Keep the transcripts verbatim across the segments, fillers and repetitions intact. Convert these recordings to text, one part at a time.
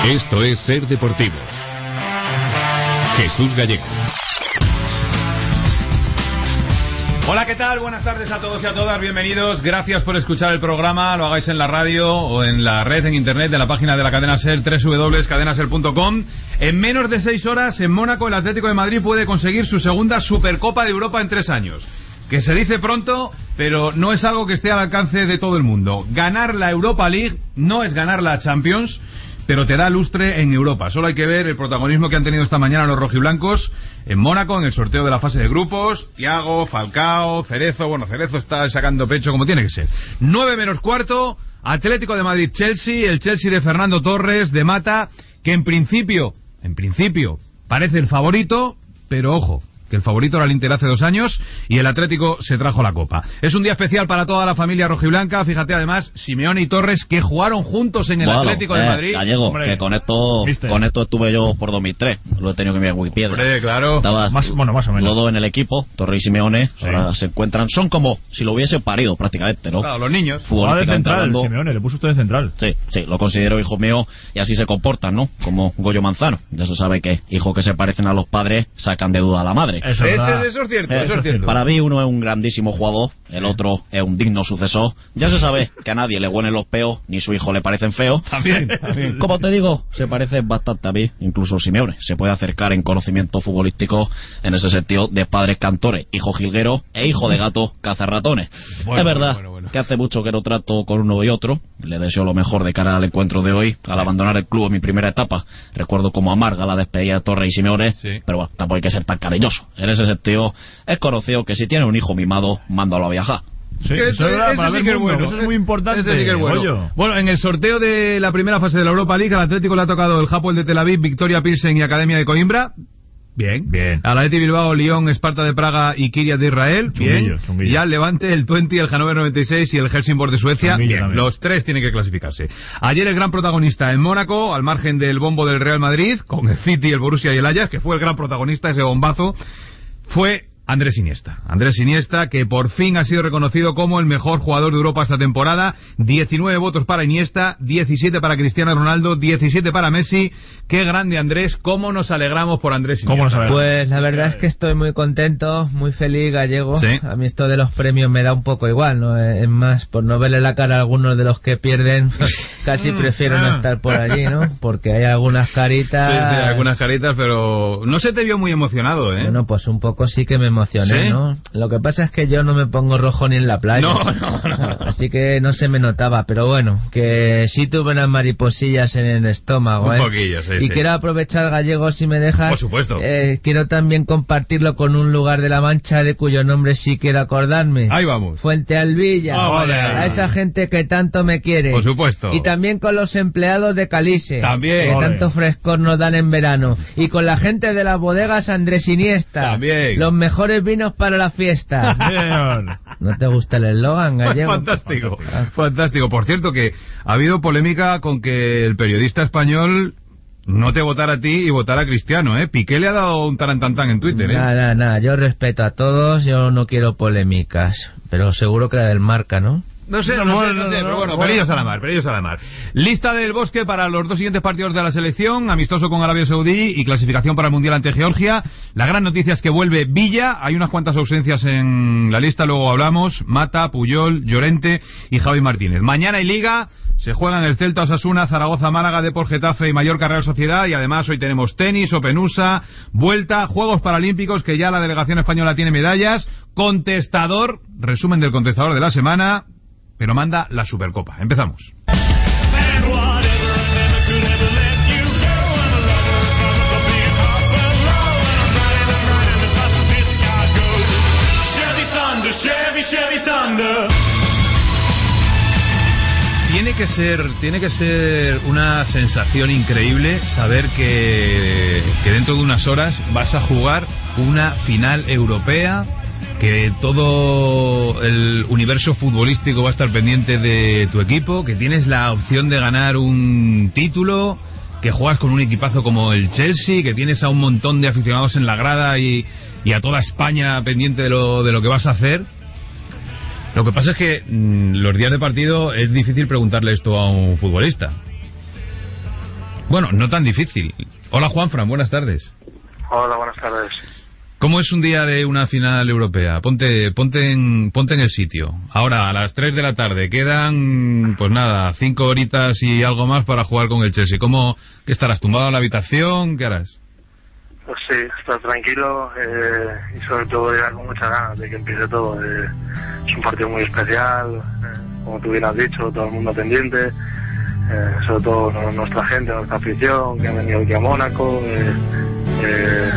Esto es Ser Deportivos. Jesús Gallego. Hola, ¿qué tal? Buenas tardes a todos y a todas, bienvenidos. Gracias por escuchar el programa, lo hagáis en la radio o en la red, en internet, en la página de la cadena SER, doble u doble u doble u punto cadena ser punto com. En menos de seis horas, en Mónaco, el Atlético de Madrid puede conseguir su segunda Supercopa de Europa en tres años. Que se dice pronto, pero no es algo que esté al alcance de todo el mundo. Ganar la Europa League no es ganar la Champions, pero te da lustre en Europa. Solo hay que ver el protagonismo que han tenido esta mañana los rojiblancos en Mónaco, en el sorteo de la fase de grupos. Thiago, Falcao, Cerezo. Bueno, Cerezo está sacando pecho como tiene que ser. nueve menos cuarto, Atlético de Madrid-Chelsea, el Chelsea de Fernando Torres, de Mata, que en principio, en principio, parece el favorito, pero ojo, que el favorito era el Inter hace dos años y el Atlético se trajo la Copa. Es un día especial para toda la familia rojiblanca. Fíjate, además, Simeone y Torres, que jugaron juntos en el bueno, Atlético eh, de Madrid. Gallego, Hombre, que con esto con esto estuve yo por dos mil tres. Lo he tenido que mirar en Wikipedia. Hombre, claro. Estaba más, bueno, más o menos. Los dos en el equipo, Torres y Simeone. Sí. Ahora se encuentran. Son como si lo hubiesen parido prácticamente, ¿no? Claro, los niños. Ahora de central, hablando, Simeone, le puso usted de central. Sí, sí, lo considero hijo mío y así se comportan, ¿no? Como Goyo Manzano. Ya se sabe que hijos que se parecen a los padres sacan de duda a la madre. Eso es Ese, eso es cierto, eh, eso es cierto. Para mí uno es un grandísimo jugador, el otro es un digno sucesor. Ya se sabe que a nadie le huelen los peos, ni su hijo le parecen feos. También, también. Como te digo, se parece bastante a mí, incluso Simeone. Se puede acercar en conocimiento futbolístico en ese sentido de padres cantores, hijo jilguero e hijo de gato cazarratones. Bueno, es verdad bueno, bueno, bueno. que hace mucho que no trato con uno y otro. Le deseo lo mejor de cara al encuentro de hoy. Al abandonar el club en mi primera etapa, recuerdo como amarga la despedida de Torres y Simeone, sí. Pero bueno, tampoco hay que ser tan cariñoso. En ese sentido, es conocido que si tiene un hijo mimado, mándalo a viajar. Sí, eso, eso, eso sí que es bueno. Eso es muy importante. Ese sí que es bueno. Bueno, en el sorteo de la primera fase de la Europa League, al Atlético le ha tocado el Hapoel de Tel Aviv, Victoria Pilsen y Academia de Coimbra. Bien. Bien. Al Athletic Bilbao, Lyon, Esparta de Praga y Kiryat de Israel. Bien. Chunguillo, chunguillo. Y al Levante, el Twente, el Hannover noventa y seis y el Helsingborg de Suecia. Chunguillo Bien. También. Los tres tienen que clasificarse. Ayer el gran protagonista en Mónaco, al margen del bombo del Real Madrid, con el City, el Borussia y el Ajax, que fue el gran protagonista, ese bombazo, fue Andrés Iniesta. Andrés Iniesta, que por fin ha sido reconocido como el mejor jugador de Europa esta temporada. diecinueve votos para Iniesta, diecisiete para Cristiano Ronaldo, diecisiete para Messi. Qué grande Andrés, cómo nos alegramos por Andrés Iniesta. Pues la verdad es que estoy muy contento, muy feliz, Gallego. ¿Sí? A mí esto de los premios me da un poco igual, ¿no? Es más, por no verle la cara a algunos de los que pierden, casi prefiero no estar por allí, ¿no? Porque hay algunas caritas... Sí, sí, algunas caritas, pero no se te vio muy emocionado, ¿eh? Bueno, pues un poco sí que me emocioné, ¿Sí? ¿no? Lo que pasa es que yo no me pongo rojo ni en la playa. No, no, no. Así que no se me notaba, pero bueno, que sí tuve unas mariposillas en el estómago, Un ¿eh? poquillo, sí, Y sí. quiero aprovechar, Gallego, si me dejas. Por supuesto. Eh, quiero también compartirlo con un lugar de La Mancha de cuyo nombre sí quiero acordarme. Ahí vamos. Fuente Alvilla. Oh, vale. A esa gente que tanto me quiere. Por supuesto. Y también con los empleados de Calice. También. Que Ole. tanto frescor nos dan en verano. Y con la gente de las bodegas Andrés Iniesta. También. Los mejores vinos para la fiesta. ¿No te gusta el eslogan, Gallego? Fantástico, fantástico. Por cierto que ha habido polémica con que el periodista español no te votara a ti y votara a Cristiano, ¿eh? Piqué le ha dado un tarantantán en Twitter, ¿eh? Nada, nada, yo respeto a todos, yo no quiero polémicas. Pero seguro que la del Marca, ¿no? No sé, no, no sé, no sé, pero bueno, pelillos a la mar, pelillos a la mar. Lista del Bosque para los dos siguientes partidos de la selección, amistoso con Arabia Saudí y clasificación para el Mundial ante Georgia. La gran noticia es que vuelve Villa, hay unas cuantas ausencias en la lista, luego hablamos, Mata, Puyol, Llorente y Javi Martínez. Mañana hay Liga, se juegan el Celta, Osasuna, Zaragoza, Málaga, Depor, Getafe y Mallorca, Real Sociedad, y además hoy tenemos tenis, Openusa, Vuelta, Juegos Paralímpicos, que ya la delegación española tiene medallas, Contestador, resumen del Contestador de la semana, pero manda la Supercopa. Empezamos. Tiene que ser, tiene que ser una sensación increíble saber que, que dentro de unas horas vas a jugar una final europea, que todo el universo futbolístico va a estar pendiente de tu equipo, que tienes la opción de ganar un título, que juegas con un equipazo como el Chelsea, que tienes a un montón de aficionados en la grada y, y a toda España pendiente de lo, de lo que vas a hacer. Lo que pasa es que mmm, los días de partido es difícil preguntarle esto a un futbolista. Bueno, no tan difícil. Hola Juanfran, buenas tardes. Hola, buenas tardes. ¿Cómo es un día de una final europea? Ponte, ponte en, ponte en el sitio. Ahora, a las tres de la tarde, quedan, pues nada, cinco horitas y algo más para jugar con el Chelsea. ¿Cómo, qué estarás, tumbado en la habitación? ¿Qué harás? Pues sí, estar tranquilo eh, y sobre todo ya con muchas ganas de que empiece todo. Eh, es un partido muy especial, eh, como tú bien has dicho, todo el mundo pendiente, eh, sobre todo no, nuestra gente, nuestra afición, que ha venido aquí a Mónaco, eh, eh,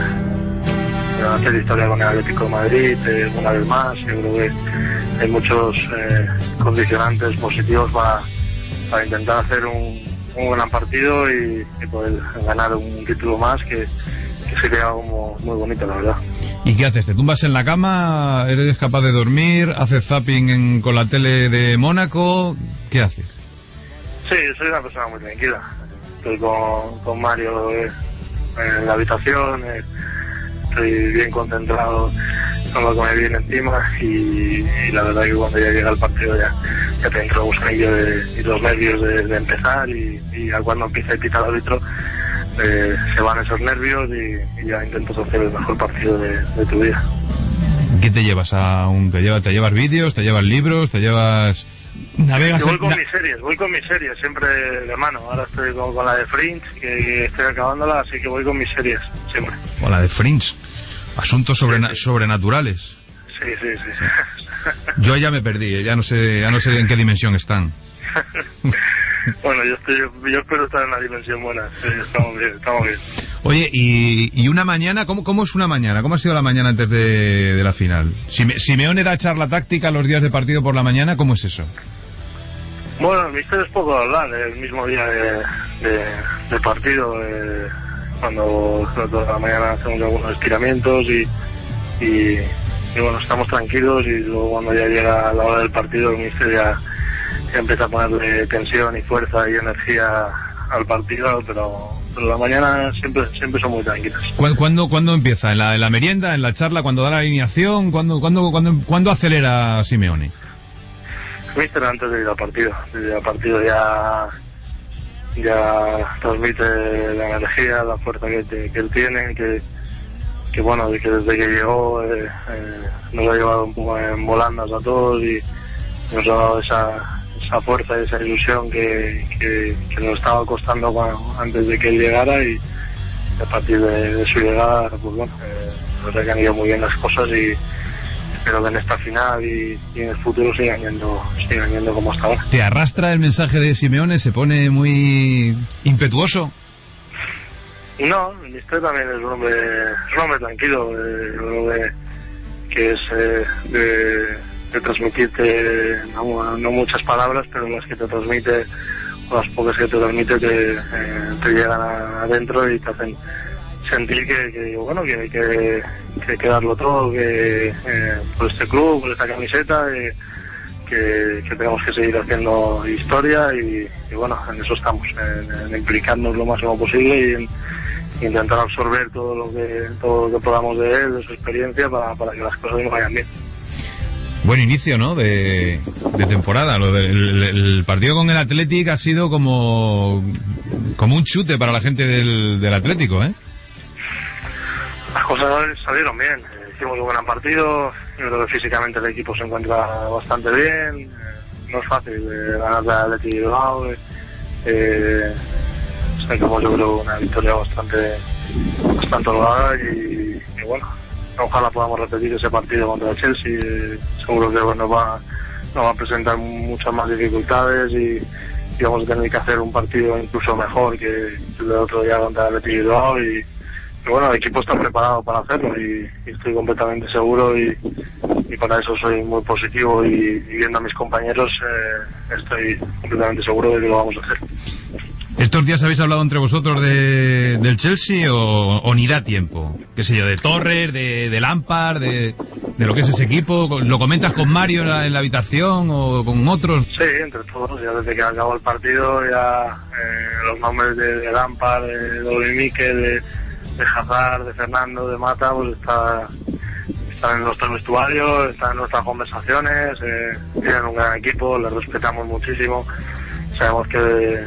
a hacer historia con el Atlético de Madrid, eh, una vez más. Yo creo que hay muchos eh, condicionantes positivos para, para intentar hacer un, un gran partido y, y poder ganar un título más que, que sería algo muy bonito, la verdad. ¿Y qué haces? ¿Te tumbas en la cama? ¿Eres capaz de dormir? ¿Haces zapping en, con la tele de Mónaco? ¿Qué haces? Sí, soy una persona muy tranquila. Estoy con, con Mario eh, en la habitación, eh, estoy bien concentrado con lo que me viene encima y, y la verdad que cuando ya llega el partido ya, ya te entra el gusanillo de, y los nervios de, de empezar y, y ya cuando empieza a pitar el árbitro eh, se van esos nervios y, y ya intentas hacer el mejor partido de, de tu vida. ¿Qué te llevas? A un, te, lleva, ¿Te llevas vídeos? ¿Te llevas libros? ¿Te llevas...? Navegas Yo voy con en... mis series, voy con mis series siempre de mano. Ahora estoy con, con la de Fringe, que, que estoy acabándola, así que voy con mis series siempre. Con la de Fringe, asuntos sobrena- sí, sí. sobrenaturales. Sí, sí, sí, sí. Yo ya me perdí, ya no sé, ya no sé en qué dimensión están. Bueno, yo estoy, yo espero estar en la dimensión buena. Sí, estamos bien, estamos bien. Oye, y, y una mañana, ¿cómo, ¿cómo es una mañana? ¿Cómo ha sido la mañana antes de, de la final? Sime, Simeone da charla táctica los días de partido por la mañana, ¿cómo es eso? Bueno, el mister es poco de hablar, el mismo día de, de, de partido, eh, cuando toda la mañana hacemos algunos estiramientos y, y, y bueno, estamos tranquilos y luego cuando ya llega la hora del partido el mister ya, ya empieza a ponerle tensión y fuerza y energía al partido, pero, pero la mañana siempre siempre son muy tranquilas. ¿Cuándo, cuándo empieza? ¿En la, en la merienda, en la charla, cuando da la alineación? ¿Cuándo, cuándo, cuándo, ¿cuándo acelera Simeone? Mister antes de ir al partido, desde el partido ya ya transmite la energía, la fuerza que, te, que él tiene, que, que bueno, que desde que llegó eh, eh, nos ha llevado un poco en volandas a todos y nos ha dado esa, esa fuerza y esa ilusión que, que, que nos estaba costando cuando, antes de que él llegara y a partir de, de su llegada, pues bueno, eh, nos han ido muy bien las cosas y espero que en esta final y, y en el futuro sigan yendo, sigan yendo como hasta ahora. ¿Te arrastra el mensaje de Simeone? ¿Se pone muy impetuoso? No, el mister también es un hombre, es un hombre tranquilo, eh, un hombre que es eh, de, de transmitirte no, no muchas palabras, pero las que te transmite, o las pocas que te transmite, te, eh, te llegan a, adentro y te hacen sentir que, que bueno, que hay que, que, que darlo todo, que eh, por este club, por esta camiseta, eh, que, que tenemos que seguir haciendo historia y, y bueno, en eso estamos, en, en implicarnos lo máximo posible y en intentar absorber todo lo que todo lo que podamos de él, de su experiencia, para, para que las cosas nos vayan bien. Buen inicio, ¿no?, de, de temporada. Lo de, el, el partido con el Athletic ha sido como como un chute para la gente del, del Atlético, ¿eh? Las cosas salieron bien, hicimos un gran partido, yo creo que físicamente el equipo se encuentra bastante bien, no es fácil eh, ganar de Athletic Bilbao, eh, sacamos yo creo una victoria bastante bastante holgada y, y bueno, ojalá podamos repetir ese partido contra el Chelsea, eh, seguro que bueno, nos va, nos va a presentar muchas más dificultades y, y vamos a tener que hacer un partido incluso mejor que el del otro día contra el Athletic Bilbao y Pero bueno, el equipo está preparado para hacerlo y, y estoy completamente seguro y, y para eso soy muy positivo y, y viendo a mis compañeros eh, estoy completamente seguro de que lo vamos a hacer. ¿Estos días habéis hablado entre vosotros de, del Chelsea o, o ni da tiempo? ¿Qué sé yo, de Torres, de, de Lampard, de, de lo que es ese equipo? ¿Lo comentas con Mario en la, en la habitación o con otros? Sí, entre todos, ya desde que acabó el partido ya eh, los nombres de, de Lampard, de Doble Mikel, de, de Hazard, de Fernando, de Mata, pues está, están en nuestro vestuario, están en nuestras conversaciones, eh, tienen un gran equipo, les respetamos muchísimo, sabemos que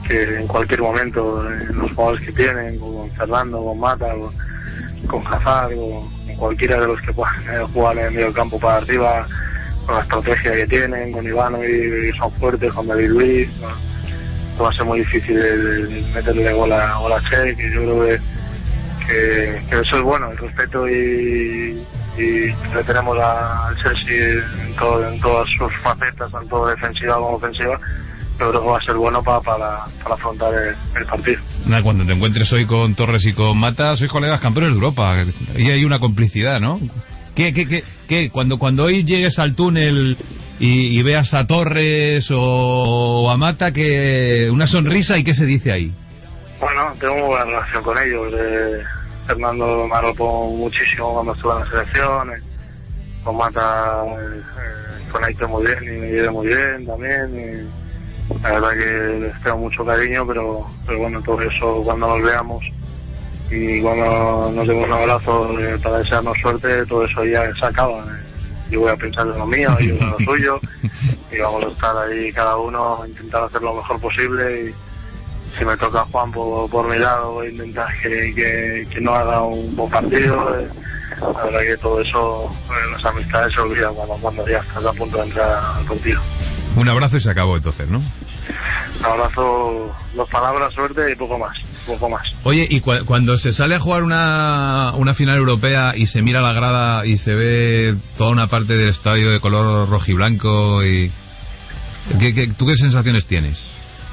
que en cualquier momento, en los jugadores que tienen, con Fernando, con Mata, con, con Hazard, con, con cualquiera de los que puedan eh, jugar en el medio campo para arriba, con la estrategia que tienen, con Ivano y, y son fuertes, con David Luiz, no va a ser muy difícil el, el meterle gol a, gol a Che, que yo creo que, que, que eso es bueno, el respeto y, y le tenemos a, al Chelsea en, todo, en todas sus facetas, tanto defensiva como ofensiva. Yo creo que va a ser bueno para, para, para afrontar el, el partido. Nada, cuando te encuentres hoy con Torres y con Mata, sois colegas campeones de Europa, y hay una complicidad, ¿no? ¿Qué, qué, qué, qué? Cuando, cuando hoy llegues al túnel y, y veas a Torres o, o a Mata, que una sonrisa, ¿y qué se dice ahí? Bueno, tengo muy buena relación con ellos. Eh, Fernando me arropó muchísimo cuando estuve en la selección. Eh, con Mata eh, con Aite muy bien y me llevé muy bien también. Y la verdad que les tengo mucho cariño, pero, pero bueno, todo eso cuando nos veamos y cuando nos demos un abrazo eh, para desearnos suerte, todo eso ya se acaba. Eh. Yo voy a pensar en lo mío, ellos en lo suyo, y vamos a estar ahí cada uno a intentar hacer lo mejor posible. Y si me toca a Juan por, por mi lado, voy a intentar que, que, que no haga un buen partido. Eh. La verdad que todo eso, eh, las amistades se olvidan cuando, cuando ya estás a punto de entrar al partido. Un abrazo y se acabó entonces, ¿no? Un abrazo, dos palabras, suerte y poco más, poco más. Oye, y cu- cuando se sale a jugar una, una final europea y se mira la grada y se ve toda una parte del estadio de color rojiblanco, y ¿qué, qué, ¿tú qué sensaciones tienes?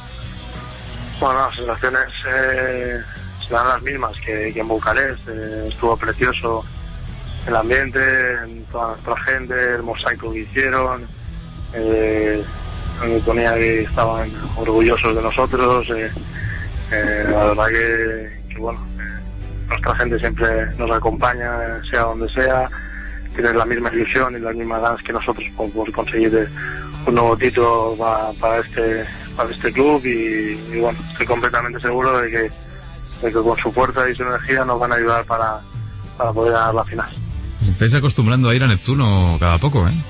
Bueno, las sensaciones eh, serán las mismas que, que en Bucarest. Eh, estuvo precioso el ambiente, toda nuestra gente, el mosaico que hicieron. Eh, me ponía que estaban orgullosos de nosotros. Eh, eh, la verdad que, que bueno, eh, nuestra gente siempre nos acompaña, sea donde sea, tiene la misma ilusión y las mismas ganas que nosotros por, por conseguir un nuevo título para, para este para este club, y, y bueno, estoy completamente seguro de que, de que con su fuerza y su energía nos van a ayudar para, para poder ganar la final. Estáis acostumbrando a ir a Neptuno cada poco, ¿eh?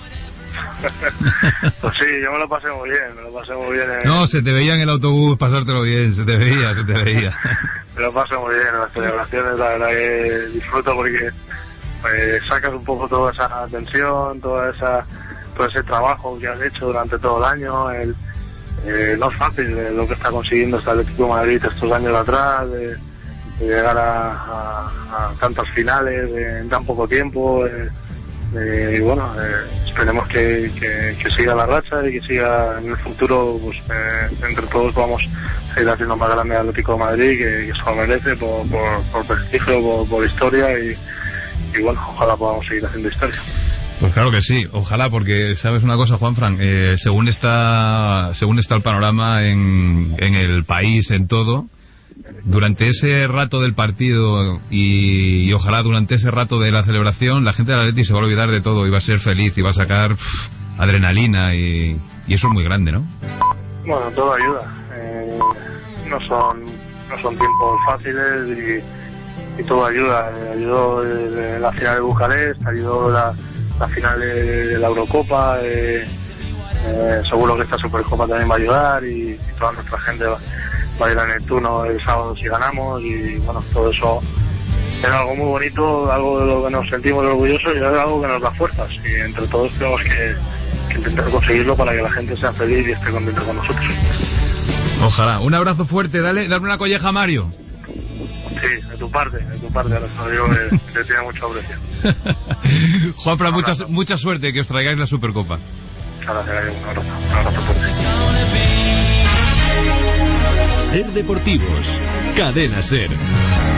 Pues sí, yo me lo pasé muy bien, me lo pasé muy bien. En... No, se te veía en el autobús pasártelo bien, se te veía, se te veía. Me lo paso muy bien en las celebraciones, la verdad que disfruto porque pues, sacas un poco toda esa tensión, toda esa, todo ese trabajo que has hecho durante todo el año. El, eh, no es fácil eh, lo que está consiguiendo este Atlético de Madrid estos años atrás, de, de llegar a, a, a tantas finales en tan poco tiempo. Eh, Eh, y bueno, eh, esperemos que, que, que siga la racha y que siga en el futuro, pues eh, entre todos vamos a ir haciendo más grande el Atlético de Madrid, que, que se lo merece por, por, por prestigio, por, por historia, y, y bueno, ojalá podamos seguir haciendo historia. Pues claro que sí, ojalá, porque sabes una cosa, Juanfran, eh, según está según está el panorama en, en el país, en todo, durante ese rato del partido y, y ojalá durante ese rato de la celebración, la gente del Atleti se va a olvidar de todo y va a ser feliz y va a sacar pff, adrenalina, y, y eso es muy grande, ¿no? Bueno, todo ayuda. Eh, no son no son tiempos fáciles y, y todo ayuda. Eh, ayudó eh, la final de Bucarest, ayudó la, la final de, de la Eurocopa. Eh, eh, seguro que esta Supercopa también va a ayudar, y, y toda nuestra gente va, va a ir a Neptuno el sábado si ganamos, y bueno, todo eso es algo muy bonito, algo de lo que nos sentimos orgullosos y es algo que nos da fuerzas, y entre todos tenemos que, que intentar conseguirlo para que la gente sea feliz y esté contenta con nosotros. Ojalá. Un abrazo fuerte, dale, dale una colleja a Mario. Sí, de tu parte, de tu parte, ahora te lo digo que te tiene mucho aprecio. Juanfran, mucha, mucha suerte, que os traigáis la Supercopa. Muchas gracias, un abrazo, un abrazo fuerte. Ser Deportivos, Cadena Ser.